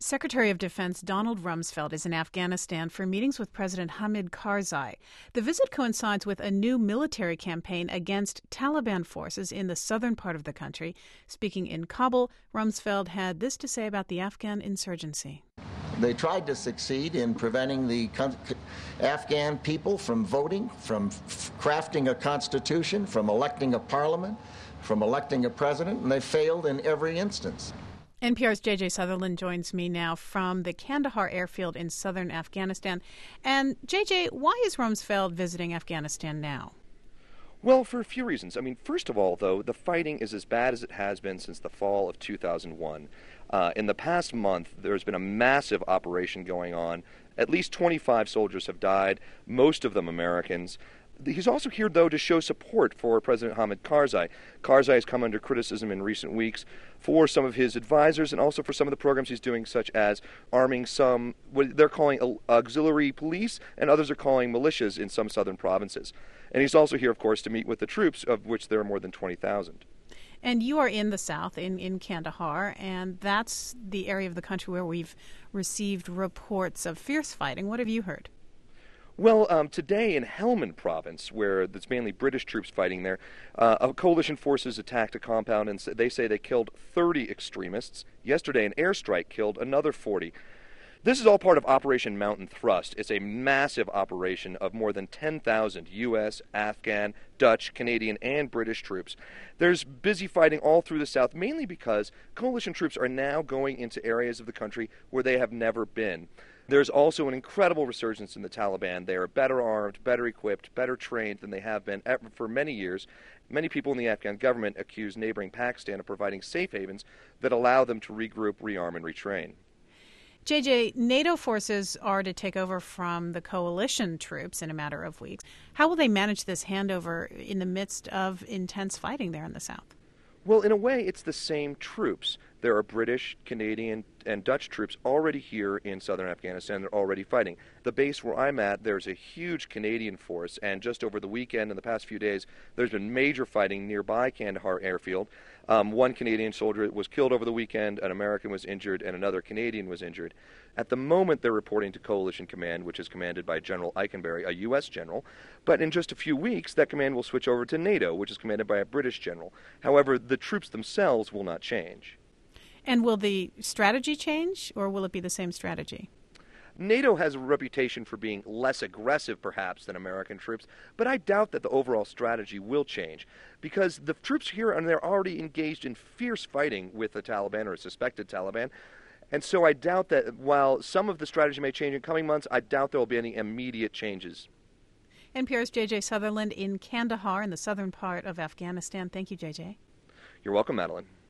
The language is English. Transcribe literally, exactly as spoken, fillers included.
Secretary of Defense Donald Rumsfeld is in Afghanistan for meetings with President Hamid Karzai. The visit coincides with a new military campaign against Taliban forces in the southern part of the country. Speaking in Kabul, Rumsfeld had this to say about the Afghan insurgency. They tried to succeed in preventing the Afghan people from voting, from crafting a constitution, from electing a parliament, from electing a president, and they failed in every instance. N P R's J J Sutherland joins me now from the Kandahar airfield in southern Afghanistan. And J J, why is Rumsfeld visiting Afghanistan now? Well, for a few reasons. I mean, first of all, though, the fighting is as bad as it has been since the fall of two thousand one. Uh, in the past month, there's been a massive operation going on. At least twenty-five soldiers have died, most of them Americans. He's also here, though, to show support for President Hamid Karzai. Karzai has come under criticism in recent weeks for some of his advisors and also for some of the programs he's doing, such as arming some, what they're calling auxiliary police, and others are calling militias in some southern provinces. And he's also here, of course, to meet with the troops, of which there are more than twenty thousand. And you are in the south, in, in Kandahar, and that's the area of the country where we've received reports of fierce fighting. What have you heard? Well, um, today in Helmand province, where it's mainly British troops fighting there, uh, coalition forces attacked a compound, and they say they killed thirty extremists. Yesterday, an airstrike killed another forty. This is all part of Operation Mountain Thrust. It's a massive operation of more than ten thousand U S, Afghan, Dutch, Canadian, and British troops. There's busy fighting all through the south, mainly because coalition troops are now going into areas of the country where they have never been. There's also an incredible resurgence in the Taliban. They are better armed, better equipped, better trained than they have been for many years. Many people in the Afghan government accuse neighboring Pakistan of providing safe havens that allow them to regroup, rearm, and retrain. J J, NATO forces are to take over from the coalition troops in a matter of weeks. How will they manage this handover in the midst of intense fighting there in the south? Well, in a way, it's the same troops. There are British, Canadian, and Dutch troops already here in southern Afghanistan. They're already fighting. The base where I'm at, there's a huge Canadian force, and just over the weekend and the past few days, there's been major fighting nearby Kandahar airfield. Um, one Canadian soldier was killed over the weekend, an American was injured, and another Canadian was injured. At the moment, they're reporting to Coalition Command, which is commanded by General Eikenberry, a U S general. But in just a few weeks, that command will switch over to NATO, which is commanded by a British general. However, the troops themselves will not change. And will the strategy change, or will it be the same strategy? NATO has a reputation for being less aggressive, perhaps, than American troops, but I doubt that the overall strategy will change, because the troops here and they're already engaged in fierce fighting with the Taliban or suspected Taliban, and so I doubt that while some of the strategy may change in coming months, I doubt there will be any immediate changes. N P R's J J Sutherland in Kandahar in the southern part of Afghanistan. Thank you, J J. You're welcome, Madeline.